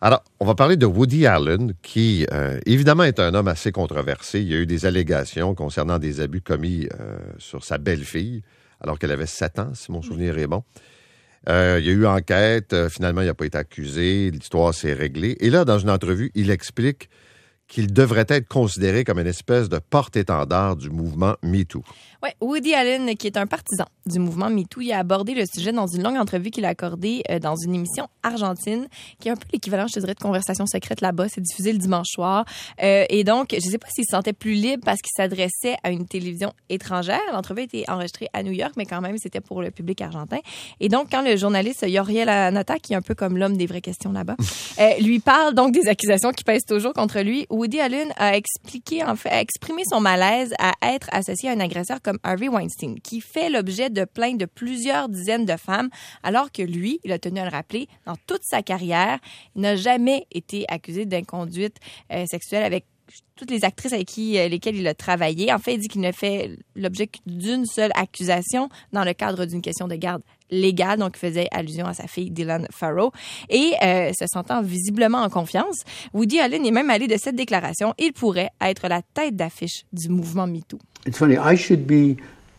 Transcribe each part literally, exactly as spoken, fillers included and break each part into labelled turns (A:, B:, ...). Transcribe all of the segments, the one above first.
A: Alors, on va parler de Woody Allen, qui, euh, évidemment, est un homme assez controversé. Il y a eu des allégations concernant des abus commis euh, sur sa belle-fille, alors qu'elle avait sept ans, si mon souvenir est bon. Euh, il y a eu enquête. Euh, finalement, il n'a pas été accusé. L'histoire s'est réglée. Et là, dans une entrevue, il explique qu'il devrait être considéré comme une espèce de porte-étendard du mouvement MeToo.
B: Oui, Woody Allen, qui est un partisan du mouvement MeToo, il a abordé le sujet dans une longue entrevue qu'il a accordée euh, dans une émission argentine, qui est un peu l'équivalent, je te dirais, de Conversation secrète là-bas. C'est diffusé le dimanche soir. Euh, et donc, je ne sais pas s'il se sentait plus libre parce qu'il s'adressait à une télévision étrangère. L'entrevue a été enregistrée à New York, mais quand même, c'était pour le public argentin. Et donc, quand le journaliste Yoriel Anata, qui est un peu comme l'homme des vraies questions là-bas, euh, lui parle donc des accusations qui pèsent toujours contre lui, Woody Allen a expliqué, en fait, a exprimé son malaise à être associé à un agresseur comme Harvey Weinstein, qui fait l'objet de plaintes de plusieurs dizaines de femmes, alors que lui, il a tenu à le rappeler, dans toute sa carrière, il n'a jamais été accusé d'inconduite euh, sexuelle avec toutes les actrices avec qui, euh, lesquelles il a travaillé. En fait, il dit qu'il ne fait l'objet d'une seule accusation dans le cadre d'une question de garde légale, donc il faisait allusion à sa fille Dylan Farrow. Et euh, se sentant visiblement en confiance, Woody Allen est même allé de cette déclaration. Il pourrait être la tête d'affiche du mouvement MeToo.
C: It's funny, I should be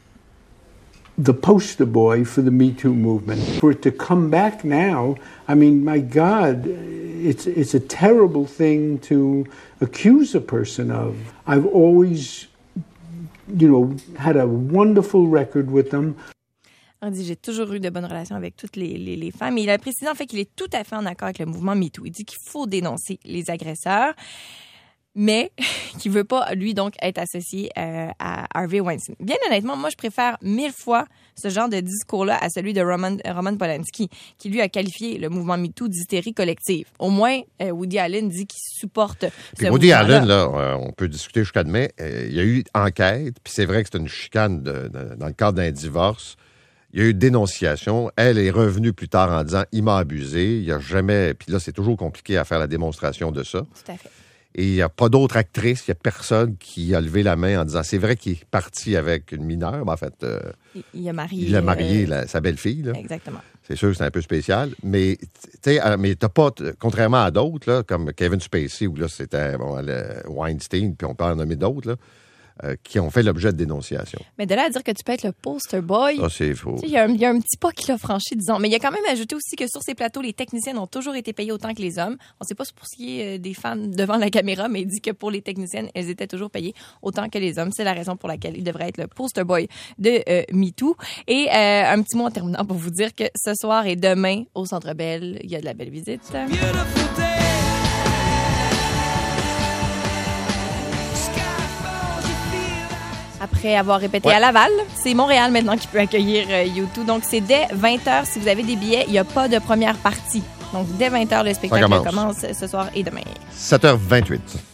C: the poster boy for the Me Too movement. For it to come back now, I mean, my God, it's it's a terrible thing to accuse a person of. I've always, you know, had a wonderful record with them.
B: On dit, j'ai toujours eu de bonnes relations avec toutes les, les, les femmes. Et il a précisé en fait qu'il est tout à fait en accord avec le mouvement MeToo. Il dit qu'il faut dénoncer les agresseurs, mais qu'il veut pas, lui, donc, être associé euh, à Harvey Weinstein. Bien honnêtement, moi, je préfère mille fois ce genre de discours-là à celui de Roman, Roman Polanski, qui, lui, a qualifié le mouvement MeToo d'hystérie collective. Au moins, euh, Woody Allen dit qu'il supporte
A: puis
B: ce
A: Woody
B: mouvement-là.
A: Allen, là, euh, on peut discuter jusqu'à demain. Euh, il y a eu enquête, puis c'est vrai que c'est une chicane de, de, dans le cadre d'un divorce. Il y a eu dénonciation. Elle est revenue plus tard en disant « il m'a abusé ». Il n'y a jamais... Puis là, c'est toujours compliqué à faire la démonstration de ça.
B: Tout à fait.
A: Et il n'y a pas d'autre actrice, il n'y a personne qui a levé la main en disant « c'est vrai qu'il est parti avec une mineure ». Ben, en fait, euh,
B: il, il a marié,
A: il a marié
B: euh,
A: la, sa belle-fille. Là.
B: Exactement. C'est
A: sûr que c'est un peu spécial. Mais tu sais, mais t'as pas, contrairement à d'autres, là, comme Kevin Spacey, où là, c'était bon, le Weinstein, puis on peut en nommer d'autres, là, Euh, qui ont fait l'objet de dénonciation.
B: Mais de là à dire que tu peux être le poster boy...
A: Ah, c'est faux.
B: Il y, y a un petit pas qu'il a franchi, disons. Mais il a quand même ajouté aussi que sur ces plateaux, les techniciennes ont toujours été payées autant que les hommes. On ne sait pas pour ce qui est des femmes devant la caméra, mais il dit que pour les techniciennes, elles étaient toujours payées autant que les hommes. C'est la raison pour laquelle il devrait être le poster boy de euh, MeToo. Et euh, un petit mot en terminant pour vous dire que ce soir et demain, au Centre Bell, il y a de la belle visite. Après avoir répété
A: ouais.
B: à Laval, c'est Montréal maintenant qui peut accueillir euh, U deux. Donc, c'est dès vingt heures. Si vous avez des billets, il n'y a pas de première partie. Donc, dès vingt heures, le spectacle commence. commence ce soir et demain.
A: sept heures vingt-huit.